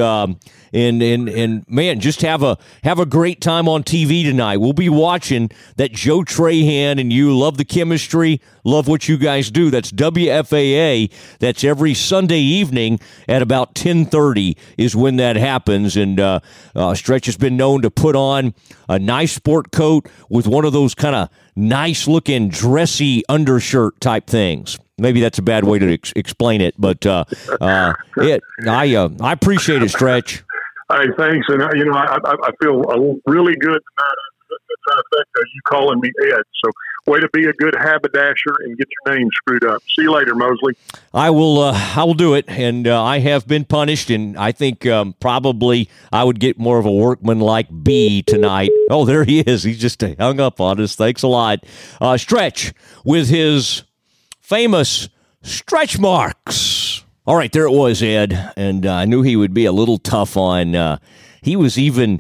and man, just have a great time on TV tonight. We'll be watching that Joe Trahan and you. Love the chemistry. Love what you guys do. That's WFAA. That's every Sunday evening at about 10:30 is when that happens. And Stretch has been known to put on a nice sport coat with one of those kind of nice-looking, dressy undershirt type things. Maybe that's a bad way to explain it, but I appreciate it, Stretch. Hey, thanks, and I feel really good tonight. You calling me Ed? So, way to be a good haberdasher and get your name screwed up. See you later, Mosley. I will do it, and I have been punished, and I think probably I would get more of a workman-like B tonight. Oh, there he is. He just hung up on us. Thanks a lot. Stretch with his famous stretch marks. All right, there it was, Ed, and I knew he would be a little tough on. He was even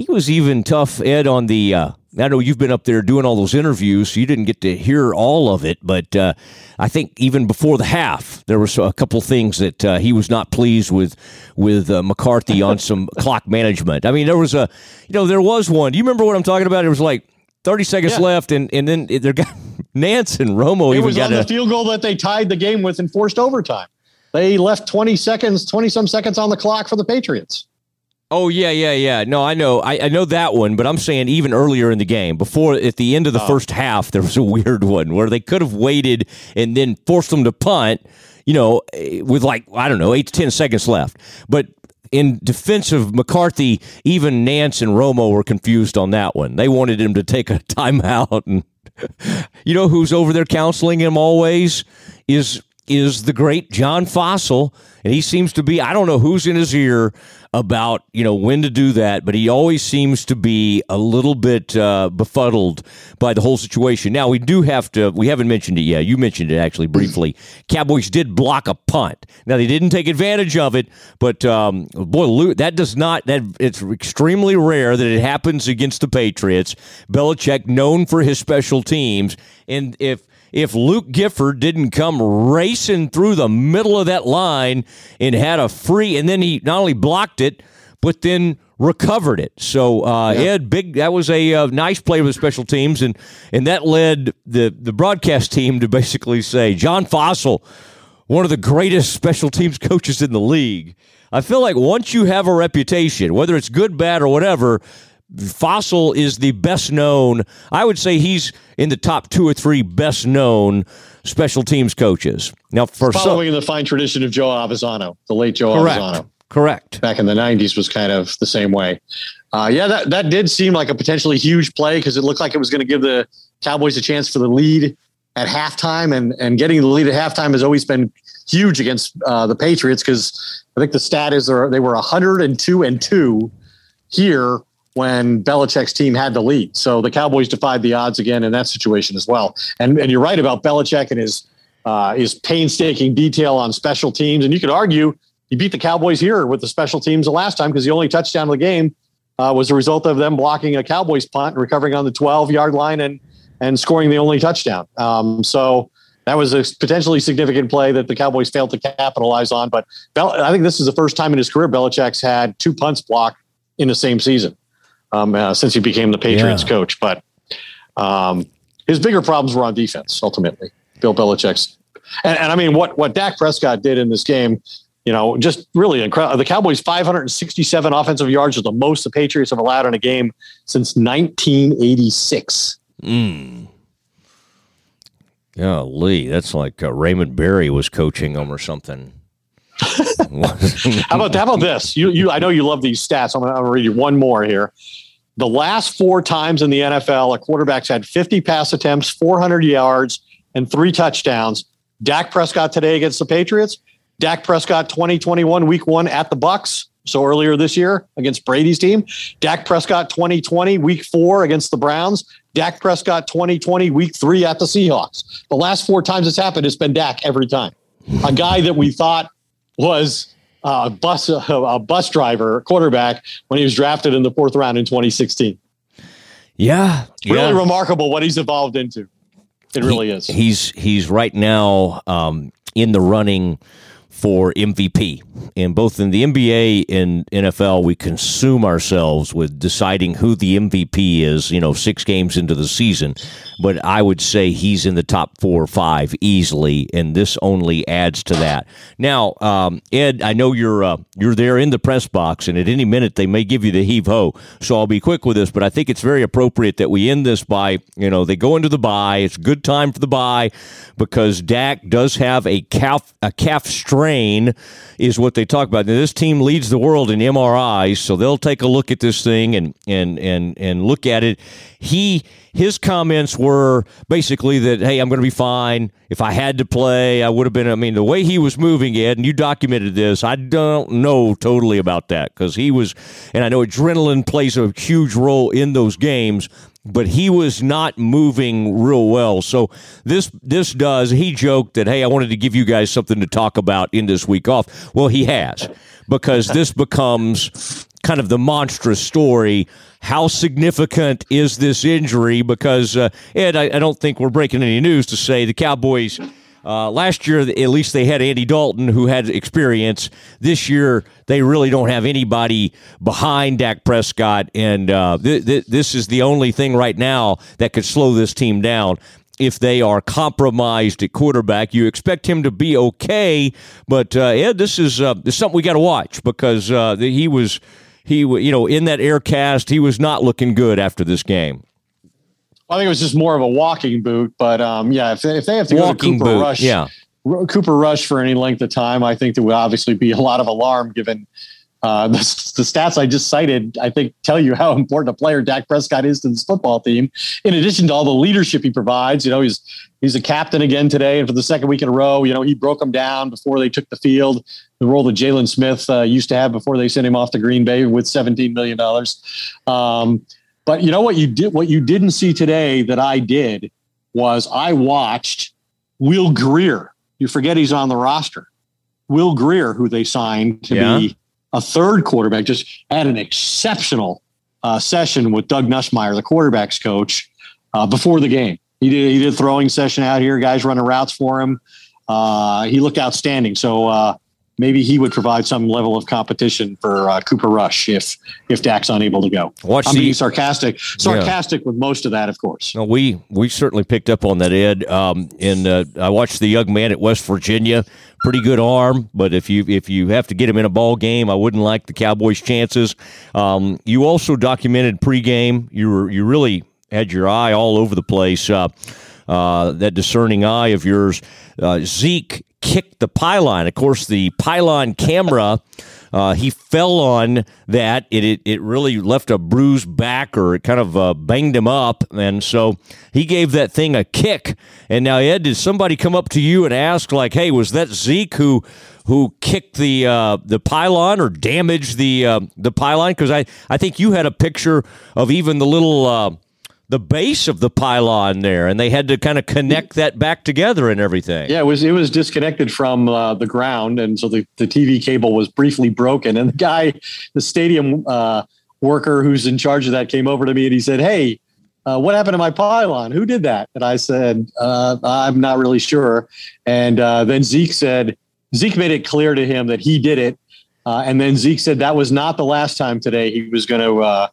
tough, Ed, on the. I know you've been up there doing all those interviews, so you didn't get to hear all of it, but I think even before the half, there were a couple things that he was not pleased with McCarthy on some clock management. I mean, there was one. Do you remember what I'm talking about? It was like 30 seconds left, and then there got Nance and Romo even got the field goal that they tied the game with and forced overtime. They left 20-some seconds on the clock for the Patriots. Oh, yeah. No, I know that one, but I'm saying even earlier in the game, before at the end of the first half, there was a weird one where they could have waited and then forced them to punt, with 8 to 10 seconds left. But in defense of McCarthy, even Nance and Romo were confused on that one. They wanted him to take a timeout. And you know who's over there counseling him always is the great John Fossil, and he seems to be, I don't know who's in his ear about, when to do that, but he always seems to be a little bit befuddled by the whole situation. Now, we haven't mentioned it yet. You mentioned it actually briefly. Cowboys did block a punt. Now, they didn't take advantage of it, but boy, it's extremely rare that it happens against the Patriots. Belichick, known for his special teams, and if Luke Gifford didn't come racing through the middle of that line and had a free, and then he not only blocked it, but then recovered it. So, Ed, that was a nice play with special teams, and that led the broadcast team to basically say, John Fossil, one of the greatest special teams coaches in the league. I feel like once you have a reputation, whether it's good, bad, or whatever, Fossil is the best known. I would say he's in the top 2 or 3 best known special teams coaches. Now, following the fine tradition of Joe Avezzano, the late Joe Avezzano. Correct. Back in the 90s was kind of the same way. That did seem like a potentially huge play because it looked like it was going to give the Cowboys a chance for the lead at halftime, and getting the lead at halftime has always been huge against the Patriots because I think the stat is they were 102-2 here when Belichick's team had the lead. So the Cowboys defied the odds again in that situation as well. And you're right about Belichick and his painstaking detail on special teams. And you could argue he beat the Cowboys here with the special teams the last time because the only touchdown of the game was a result of them blocking a Cowboys punt and recovering on the 12-yard line and scoring the only touchdown. So that was a potentially significant play that the Cowboys failed to capitalize on. But I think this is the first time in his career Belichick's had 2 punts blocked in the same season. Since he became the Patriots coach. But his bigger problems were on defense, ultimately. Bill Belichick's. And I mean, what Dak Prescott did in this game, just really incredible. The Cowboys' 567 offensive yards was the most the Patriots have allowed in a game since 1986. Golly, that's like Raymond Berry was coaching them or something. How about this? I know you love these stats. I'm going to read you one more here. The last 4 times in the NFL, a quarterback's had 50 pass attempts, 400 yards, and 3 touchdowns. Dak Prescott today against the Patriots. Dak Prescott 2021 week 1 at the Bucs, So earlier this year against Brady's team, Dak Prescott 2020, week 4 against the Browns, Dak Prescott 2020, week 3 at the Seahawks. The last 4 times it's happened, it's been Dak every time. A guy that we thought was a bus driver, quarterback, when he was drafted in the 4th round in 2016. Yeah. Really remarkable what he's evolved into. It really is. He's right now in the running for MVP. And both in the NBA and NFL, we consume ourselves with deciding who the MVP is, 6 games into the season. But I would say he's in the top 4 or 5 easily, and this only adds to that. Now, Ed, I know you're there in the press box, and at any minute they may give you the heave-ho. So I'll be quick with this, but I think it's very appropriate that we end this by, they go into the bye. It's a good time for the bye because Dak does have a calf strain, is what they talk about. Now, this team leads the world in MRIs, so they'll take a look at this thing and look at it. His comments were basically that, hey, I'm going to be fine. If I had to play, I would have been. I mean, the way he was moving, Ed, and you documented this, I don't know totally about that because he was, and I know adrenaline plays a huge role in those games, but he was not moving real well. So this does, he joked that, hey, I wanted to give you guys something to talk about in this week off. Well, he has, because this becomes kind of the monstrous story. How significant is this injury? Because, Ed, I don't think we're breaking any news to say the Cowboys, last year, at least they had Andy Dalton, who had experience. This year, they really don't have anybody behind Dak Prescott, and this is the only thing right now that could slow this team down. If they are compromised at quarterback, you expect him to be okay, but Ed, this is something we got to watch because he was in that air cast, he was not looking good after this game. I think it was just more of a walking boot, but if they have to go to Cooper Rush, Cooper Rush for any length of time, I think there would obviously be a lot of alarm given the stats I just cited. I think tell you how important a player Dak Prescott is to this football team. In addition to all the leadership he provides, he's a captain again today, and for the second week in a row, he broke them down before they took the field. The role that Jalen Smith used to have before they sent him off to Green Bay with $17 million. But what you didn't see today that I did was I watched Will Grier. You forget he's on the roster. Will Grier, who they signed to be a third quarterback, just had an exceptional session with Doug Nussmeier, the quarterback's coach, before the game. He did a throwing session out here. Guys running routes for him. He looked outstanding. So maybe he would provide some level of competition for Cooper Rush if Dak's unable to go. I'm being sarcastic with most of that, of course. No, we certainly picked up on that, Ed. I watched the young man at West Virginia. Pretty good arm, but if you have to get him in a ball game, I wouldn't like the Cowboys' chances. You also documented pregame. You really had your eye all over the place. That discerning eye of yours, Zeke kicked the pylon. Of course, the pylon camera, he fell on that. It really left a bruised back, or it kind of banged him up, and so he gave that thing a kick. And now, Ed, did somebody come up to you and ask, like, hey, was that Zeke who kicked the pylon or damaged the pylon? Because I think you had a picture of even the little the base of the pylon there, and they had to kind of connect that back together and everything. Yeah, it was disconnected from the ground, and so the TV cable was briefly broken. And the stadium worker who's in charge of that came over to me and he said, "Hey, what happened to my pylon? Who did that?" And I said, "I'm not really sure." And then Zeke made it clear to him that he did it. And then Zeke said that was not the last time today he was going to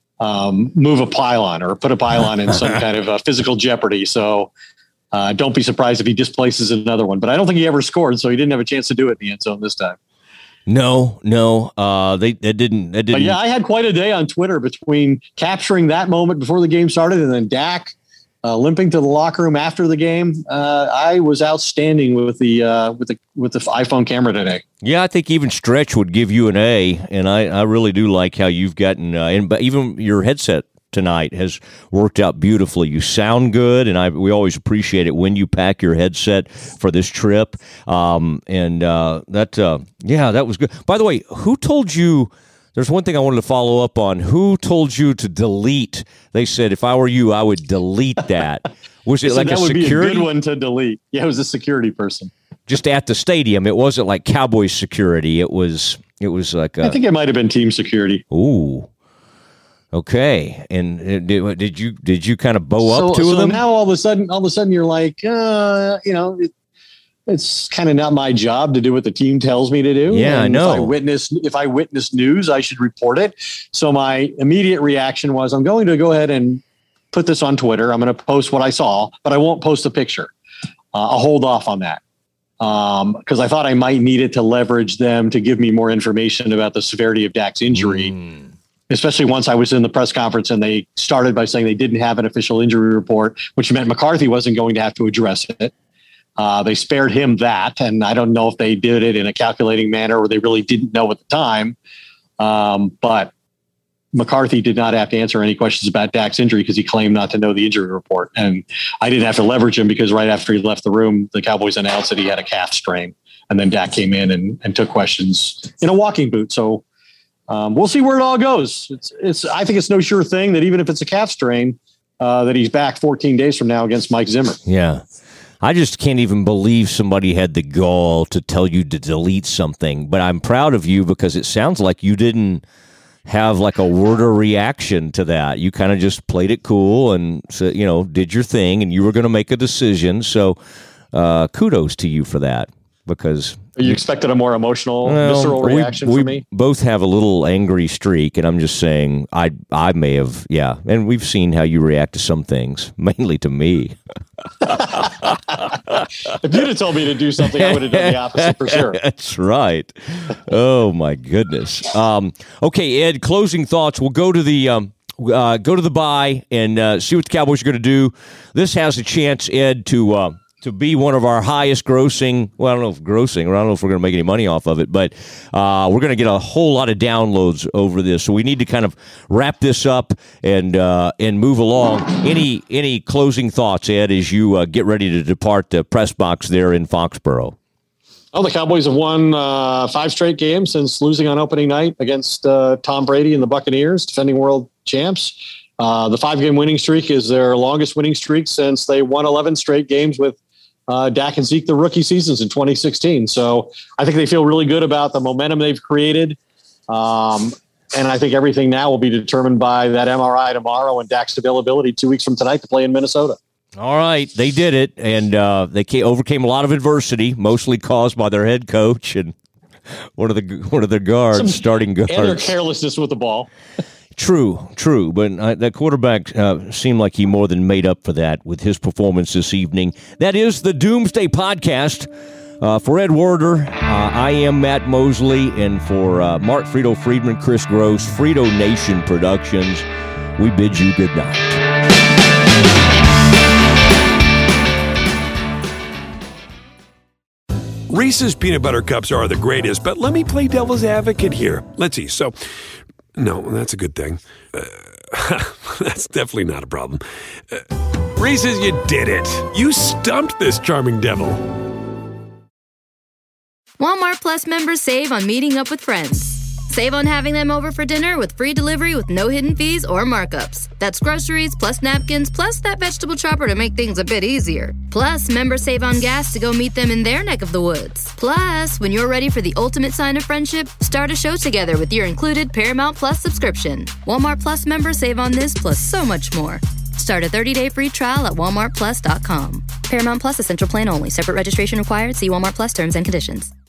move a pylon or put a pylon in some kind of physical jeopardy. So don't be surprised if he displaces another one. But I don't think he ever scored, so he didn't have a chance to do it in the end zone this time. No, they didn't. But yeah, I had quite a day on Twitter between capturing that moment before the game started and then Dak limping to the locker room after the game. I was outstanding with the iPhone camera today. Yeah, I think even Stretch would give you an A, and I really do like how you've gotten, but even your headset tonight has worked out beautifully. You sound good, and we always appreciate it when you pack your headset for this trip. That was good. By the way, who told you? There's one thing I wanted to follow up on. Who told you to delete? They said, if I were you, I would delete that. Was it like a security? That would be a good one to delete. Yeah, it was a security person. Just at the stadium. It wasn't like Cowboys security. It was like I think it might have been team security. Ooh. Okay. And did you kind of bow up to them? So now all of a sudden you're like, it's kind of not my job to do what the team tells me to do. Yeah, and I know. If I witness news, I should report it. So my immediate reaction was, I'm going to go ahead and put this on Twitter. I'm going to post what I saw, but I won't post a picture. I'll hold off on that because I thought I might need it to leverage them to give me more information about the severity of Dak's injury. Especially once I was in the press conference and they started by saying they didn't have an official injury report, which meant McCarthy wasn't going to have to address it. They spared him that, and I don't know if they did it in a calculating manner or they really didn't know at the time. But McCarthy did not have to answer any questions about Dak's injury because he claimed not to know the injury report. And I didn't have to leverage him because right after he left the room, the Cowboys announced that he had a calf strain. And then Dak came in and took questions in a walking boot. So we'll see where it all goes. I think it's no sure thing that even if it's a calf strain, that he's back 14 days from now against Mike Zimmer. Yeah. I just can't even believe somebody had the gall to tell you to delete something. But I'm proud of you because it sounds like you didn't have like a word or reaction to that. You kind of just played it cool and did your thing, and you were going to make a decision. So kudos to you for that. Because you expected a more emotional, visceral reaction from me? We both have a little angry streak, and I'm just saying I may have, yeah. And we've seen how you react to some things, mainly to me. If you'd have told me to do something, I would have done the opposite for sure. That's right. Oh my goodness. Okay, Ed. Closing thoughts. We'll go to the bye and see what the Cowboys are going to do. This has a chance, Ed, to be one of our highest grossing, well, I don't know if we're going to make any money off of it, but we're going to get a whole lot of downloads over this. So we need to kind of wrap this up and move along. Any closing thoughts, Ed, as you get ready to depart the press box there in Foxborough? Well, the Cowboys have won 5 straight games since losing on opening night against Tom Brady and the Buccaneers, defending world champs. The 5-game winning streak is their longest winning streak since they won 11 straight games with Dak and Zeke, the rookie seasons in 2016. So I think they feel really good about the momentum they've created. And I think everything now will be determined by that MRI tomorrow and Dak's availability 2 weeks from tonight to play in Minnesota. All right. They did it. And they overcame a lot of adversity, mostly caused by their head coach and one of their guards, starting guards. And their carelessness with the ball. True. But that quarterback seemed like he more than made up for that with his performance this evening. That is the Doomsday Podcast. For Ed Werder, I am Matt Mosley. And for Mark Frito Friedman, Chris Gross, Frito Nation Productions, we bid you good night. Reese's Peanut Butter Cups are the greatest, but let me play devil's advocate here. Let's see. So, no, that's a good thing. That's definitely not a problem. Reese's, you did it. You stumped this charming devil. Walmart Plus members save on meeting up with friends. Save on having them over for dinner with free delivery with no hidden fees or markups. That's groceries plus napkins plus that vegetable chopper to make things a bit easier. Plus, members save on gas to go meet them in their neck of the woods. Plus, when you're ready for the ultimate sign of friendship, start a show together with your included Paramount Plus subscription. Walmart Plus members save on this plus so much more. Start a 30-day free trial at walmartplus.com. Paramount Plus Essential Plan only. Separate registration required. See Walmart Plus terms and conditions.